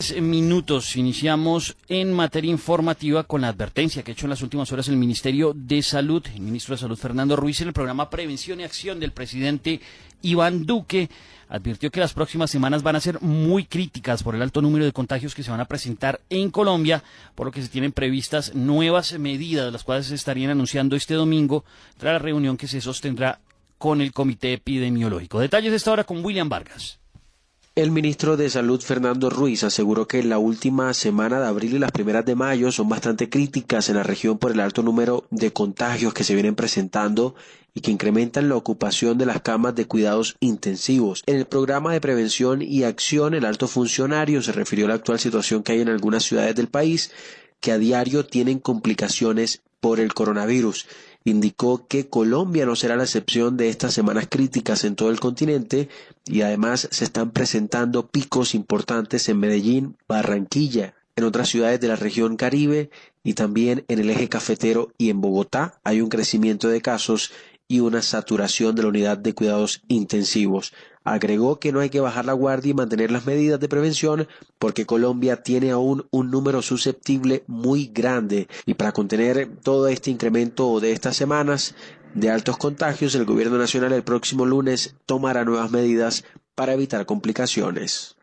6:10. Iniciamos en materia informativa con la advertencia que ha hecho en las últimas horas el Ministerio de Salud, el ministro de Salud Fernando Ruiz, en el programa Prevención y Acción del presidente Iván Duque. Advirtió que las próximas semanas van a ser muy críticas por el alto número de contagios que se van a presentar en Colombia, por lo que se tienen previstas nuevas medidas, las cuales se estarían anunciando este domingo tras la reunión que se sostendrá con el Comité Epidemiológico. Detalles de esta hora con William Vargas. El ministro de Salud, Fernando Ruiz, aseguró que la última semana de abril y las primeras de mayo son bastante críticas en la región por el alto número de contagios que se vienen presentando y que incrementan la ocupación de las camas de cuidados intensivos. En el programa de prevención y acción, el alto funcionario se refirió a la actual situación que hay en algunas ciudades del país que a diario tienen complicaciones por el coronavirus. Indicó que Colombia no será la excepción de estas semanas críticas en todo el continente y además se están presentando picos importantes en Medellín, Barranquilla, en otras ciudades de la región Caribe y también en el eje cafetero y en Bogotá hay un crecimiento de casos y una saturación de la unidad de cuidados intensivos. Agregó que no hay que bajar la guardia y mantener las medidas de prevención porque Colombia tiene aún un número susceptible muy grande y para contener todo este incremento de estas semanas de altos contagios, el gobierno nacional el próximo lunes tomará nuevas medidas para evitar complicaciones.